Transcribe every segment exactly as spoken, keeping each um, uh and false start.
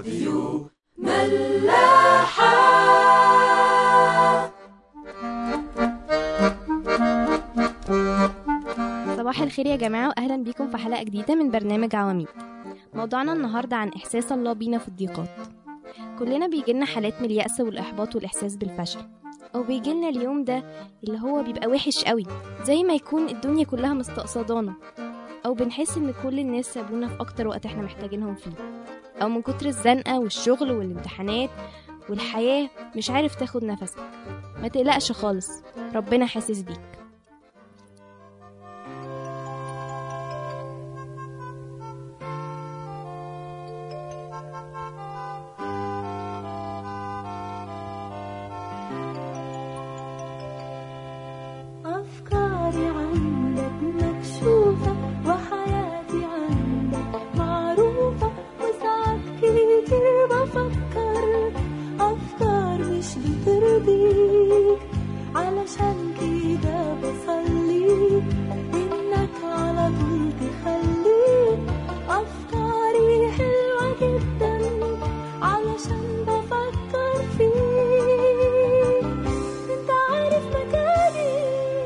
راديو ملاحة. صباح الخير يا جماعة، وأهلا بكم في حلقة جديدة من برنامج عواميد. موضوعنا النهاردة عن إحساس الله بينا في الضيقات. كلنا بيجيلنا حالات من اليأس والإحباط والإحساس بالفشل، أو بيجيلنا اليوم ده اللي هو بيبقى وحش قوي، زي ما يكون الدنيا كلها مستقصدانا، أو بنحس إن كل الناس سابونا في أكتر وقت إحنا محتاجينهم فيه، أو من كتر الزنقة والشغل والامتحانات والحياة مش عارف تاخد نفسك. ما تقلقش خالص، ربنا حاسس بيك. أفكاري عندك مكشوفة وحياتي عندك معروفة، وساعات كتير بفكر أفكار مش بترضيك، علشان كده بصلي إنك على طول تخليك أفكاري حلوة جدا، علشان بفكر فيك. انت عارف مكاني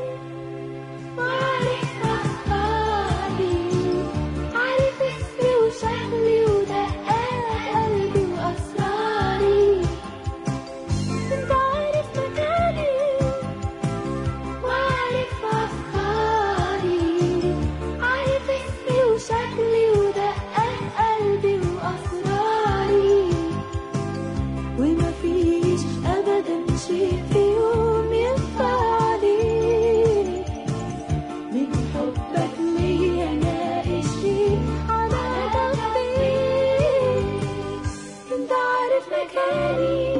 وعارف أفكاري، عارف اسمي وشكلي ودقات قلبي وأسراري. انت عارف مكاني وعارف أفكاري، عارف اسمي وشكلي ودقات قلبي وأسراري. ومفيش أبدا شيء في يوم يخفى عليك، من حبك ليا ناقشني على ضفيك. انت عارف مكاني.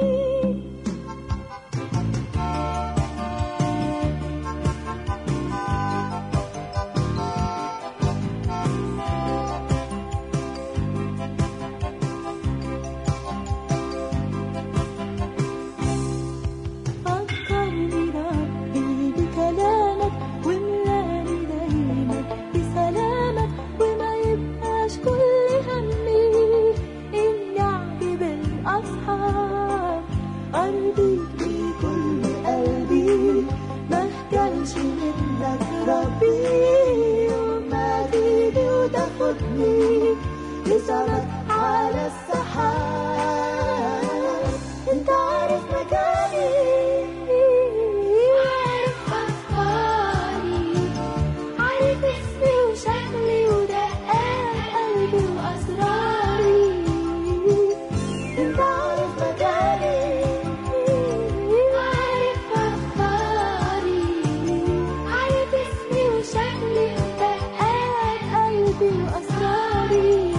فكرني ربي بكلامك واملاني دايما بسلامك، وما يبقاش كل همي اني اعجب الاصحاب، ارضيك بكل قلبي ما اخجلش منك ربي، وما تيجي وتاخدني لسمك على السحاب. انت عارف مكاني وعارف أفكاري، عارف اسمي وشكلي ودقات قلبي وأسراري. انت عارف مكاني وعارف أفكاري، عارف اسمي وشكلي ودقات قلبي وأسراري.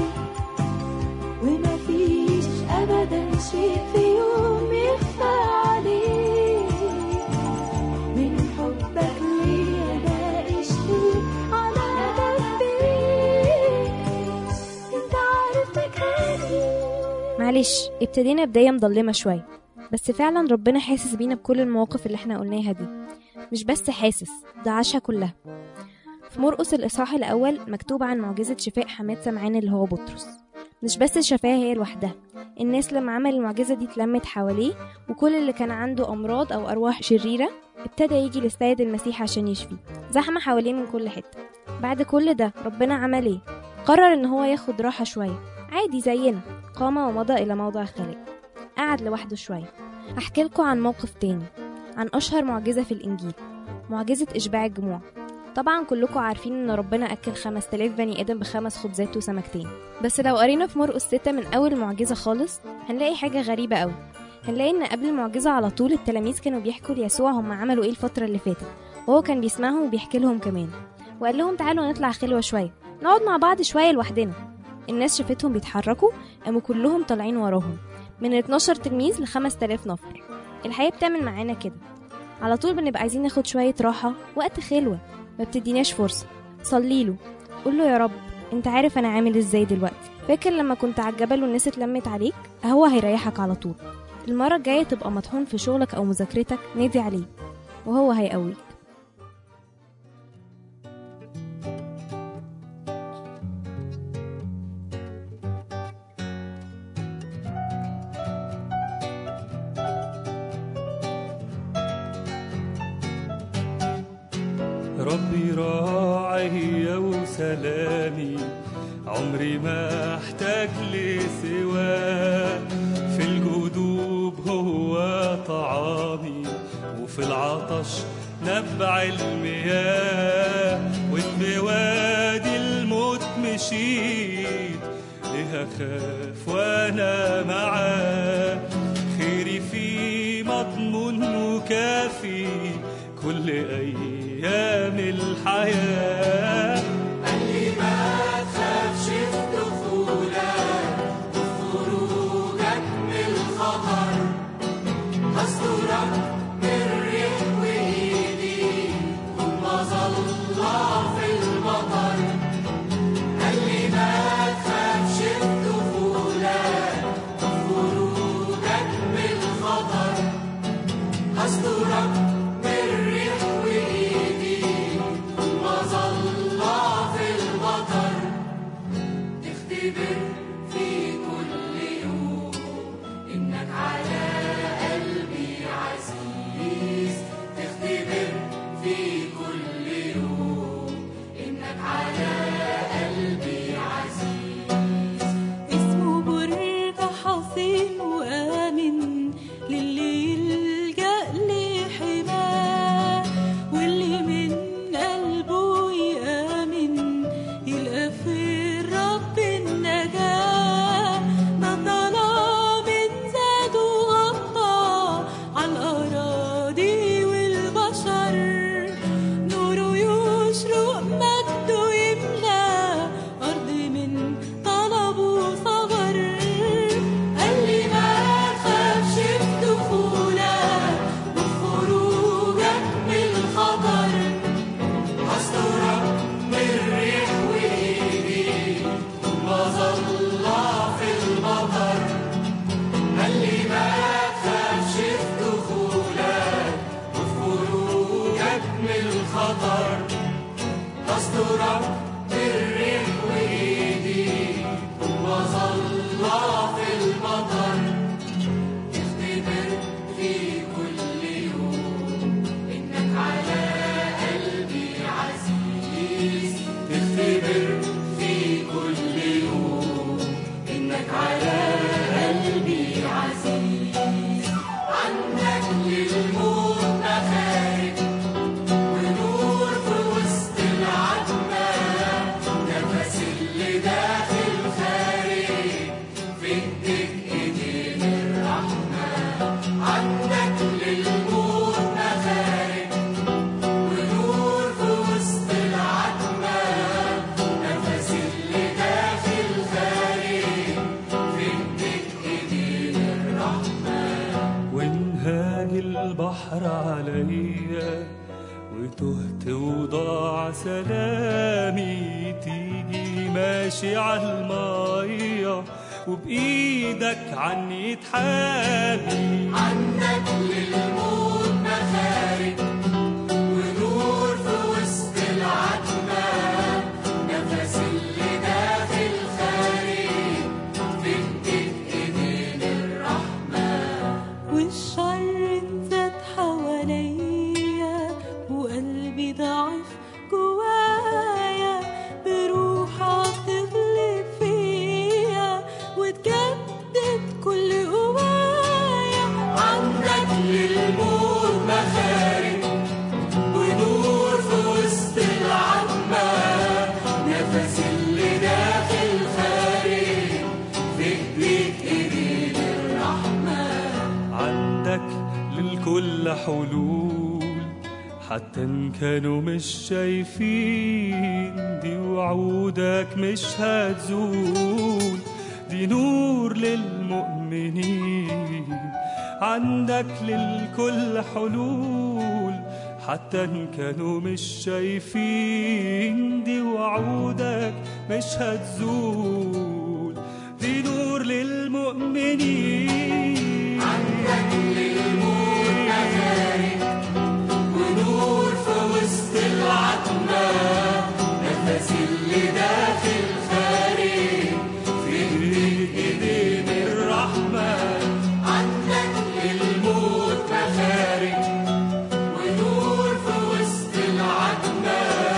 ومفيش أبدا شيء في يوم يخفى عليك، من حبك ليا ناقشني على ضفيك. انت عارف مكاني. معلش، ابتدينا بداية مظلمة شوية، بس فعلا ربنا حاسس بينا بكل المواقف اللي احنا قلناها دي. مش بس حاسس، ده عاشها كلها. في مرقس الإصحاح الأول مكتوب عن معجزة شفاء حماد سمعان اللي هو بطرس. مش بس شفاها هي لوحدها، الناس لما عمل المعجزة دي اتلمت حواليه، وكل اللي كان عنده أمراض أو أرواح شريرة ابتدى يجي للسيد المسيح عشان يشفيه. زحمة حواليه من كل حتة. بعد كل ده ربنا عمل ايه؟ قرر ان هو ياخد راحة شوية عادي زينا. قام ومضى إلى موضع خالق، قعد لوحده شوية. أحكي لكم عن موقف تاني، عن أشهر معجزة في الإنجيل، معجزة إشباع الجموع. طبعا كلكم عارفين ان ربنا أكل خمس تلاف بني آدم بخمس خبزات وسمكتين. بس لو قرينا في مرقس ستة من أول معجزة خالص هنلاقي حاجة غريبة قوي. هنلاقي ان قبل المعجزة على طول التلاميذ كانوا بيحكوا ليسوع هم عملوا ايه الفترة اللي فاتت، وهو كان بيسمعهم وبيحكي لهم كمان، وقال لهم تعالوا نطلع خلوة شوية، نقعد مع بعض شوية لوحدنا. الناس شافتهم بيتحركوا، قاموا كلهم طالعين وراهم، من اتناشر تلميذ ل خمس تلاف نفر. الحياة بتعمل معانا كده، على طول بنبقى عايزين ناخد شوية راحة، وقت خلوة ما بتديناش فرصة. صليله، قول له يا رب انت عارف انا عامل ازاي دلوقتي. فاكر لما كنت على الجبل والناس اتلمت عليك؟ هو هيريحك على طول. المرة الجاية تبقى مطحون في شغلك أو مذاكرتك، نادي عليه وهو هيقويك. قلبي راعي وسلامي، عمري ما احتاج لسواه. في الجدوب هو طعامي، وفي العطش نبع المياه. وإن بوادي الموت مشيت، ليه أخاف وأنا معاه؟ خيري في مضمون وكافي كل أيام الحياة. قال لي ما تخافش في دخولك وخروجك من الخطر، هسترك من الريح وإيدي والمظلة في المطر. قال لي ما تخافش في دخولك وخروجك من الخطر، هسترك من الريح وإيدي والمظلة في المطر. تختبر في كل يوم إنك على قلبي عزيز، تختبر في كل يوم إنك على قلبي عزيز. اسمه برج حصين وآمن للي يلجأ لحماه، واللي من قلبه يآمن يلقى في الرب النجاة. ده الظلام زاد وغطى على الأراضي والبشر، نوره يشرق مجده يملى أرض من طلب وصبر. قال لي ما تخافش في دخولك وخروجك من الخطر، هسترك من الريح وإيدي والمظلة في المطر. قال لي ما تخافش في دخولك وخروجك من الخطر، هسترك من الريح وإيدي والمظلة في المطر. تختبر في كل يوم إنك على قلبي عزيز، تختبر في كل يوم إنك على قلبي عزيز. عندك للموت مخارج ونور في وسط العتمة، نفس اللي داخل خارج في ايديك ايدين الرحمة. عندك للموت مخارج ونور في وسط العتمة، نفس اللي داخل خارج في ايديك ايدين الرحمة. وانهاج البحر عليا وتهت وضاع سلامي، تيجي ماشي عالمية وبإيدك عني تحامي. عندك للموت مخارج ونور في وسط العتمة، نفس اللي داخل خارج في ايديك ايدين الرحمة. والشر انزاد حواليا وقلبي ضعيف جوايا، بروحك تغلب فيا وتجدد كل قوايا. عندك للموت مخارج ونور في وسط العتمة، نفس اللي داخل خارج في ايديك ايدين الرحمة. عندك للكل حلول حتى إن كانوا مش شايفين، دي وعودك مش هتزول، دي نور للمؤمنين. عندك للكل حلول حتى إن كانوا مش شايفين، دي وعودك مش هتزول، دي نور للمؤمنين. عندك للموت مخارج ونور في وسط العتمة، نفس اللي داخل خارج في ايديك ايدين الرحمة. عندك للموت مخارج ونور في وسط العتمة،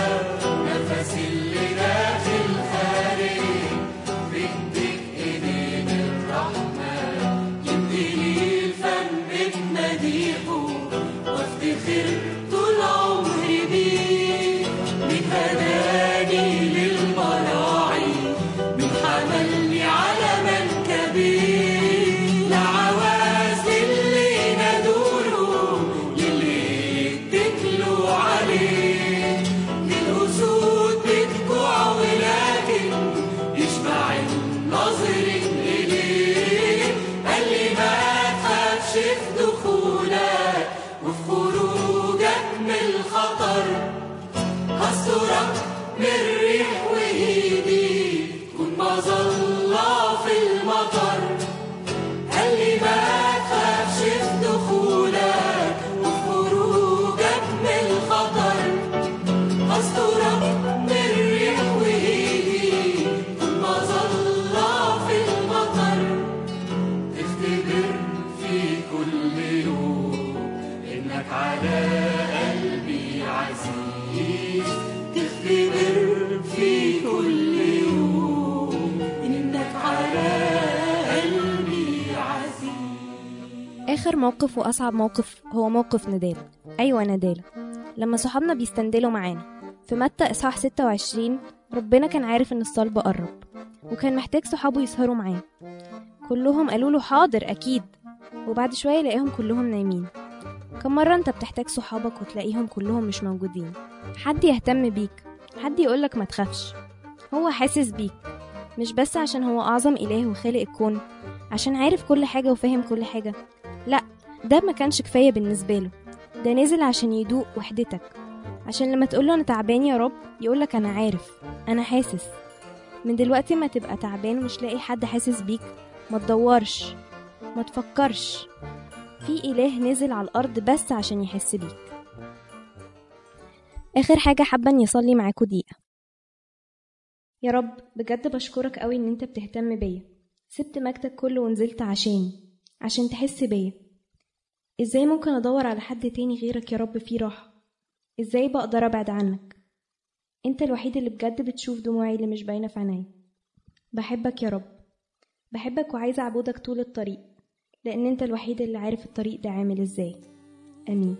آخر موقف وأصعب موقف هو موقف ندال. أيوة ندال، لما صحابنا بيستندلوا معانا. في متى إصحاح ستة وعشرين ربنا كان عارف إن الصلب قرب وكان محتاج صحابه يسهروا معاه. كلهم قالوا له حاضر أكيد، وبعد شوية يلاقيهم كلهم نايمين. كم مرة أنت بتحتاج صحابك وتلاقيهم كلهم مش موجودين؟ حد يهتم بيك، حد يقولك ما تخافش. هو حاسس بيك، مش بس عشان هو أعظم إله وخالق الكون، عشان عارف كل حاجة وفاهم كل حاجة. لا، ده ما كانش كفاية بالنسبة له، ده نزل عشان يدوق وحدتك، عشان لما تقوله أنا تعبان يا رب يقولك أنا عارف، أنا حاسس. من دلوقتي ما تبقى تعبان ومش لاقي حد حاسس بيك، ما تدورش، ما تفكرش، في إله نزل على الأرض بس عشان يحس بيك. آخر حاجة حابة أن يصلي معاكوا دقيقة. يا رب بجد بشكرك قوي ان انت بتهتم بيا، سبت مجدك كله ونزلت عشاني، عشان تحس بيا. ازاي ممكن ادور على حد تاني غيرك يا رب فيه راحة؟ ازاي بقدر ابعد عنك؟ انت الوحيد اللي بجد بتشوف دموعي اللي مش باينة في عيني. بحبك يا رب، بحبك وعايزة اعبدك طول الطريق، لان انت الوحيد اللي عارف الطريق ده عامل ازاي. امين.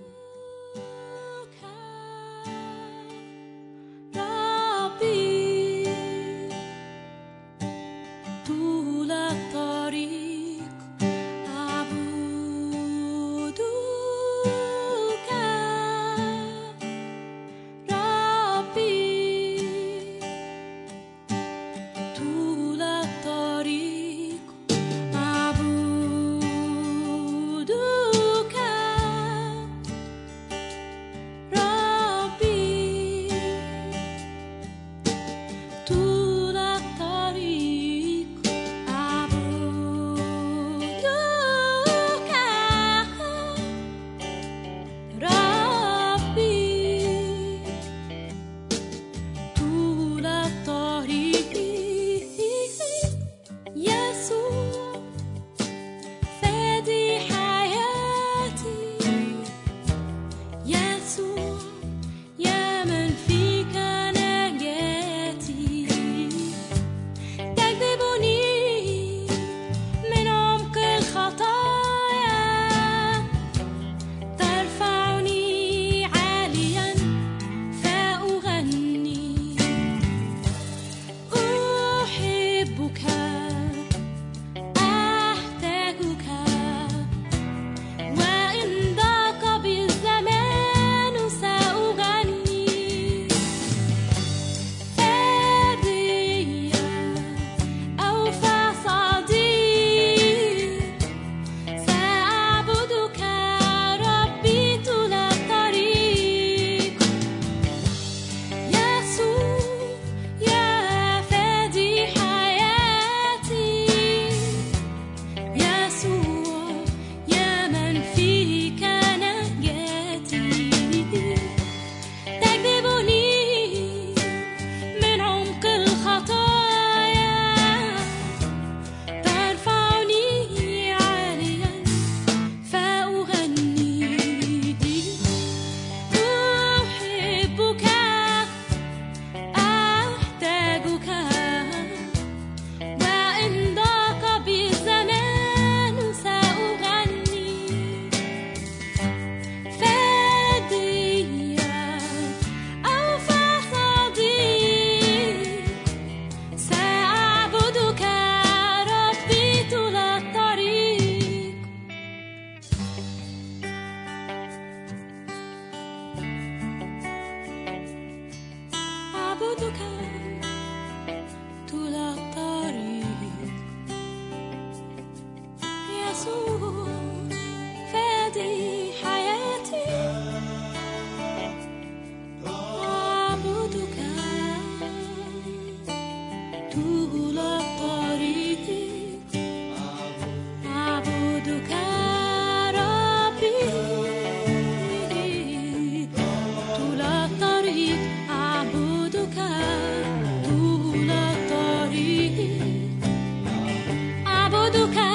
أعبدك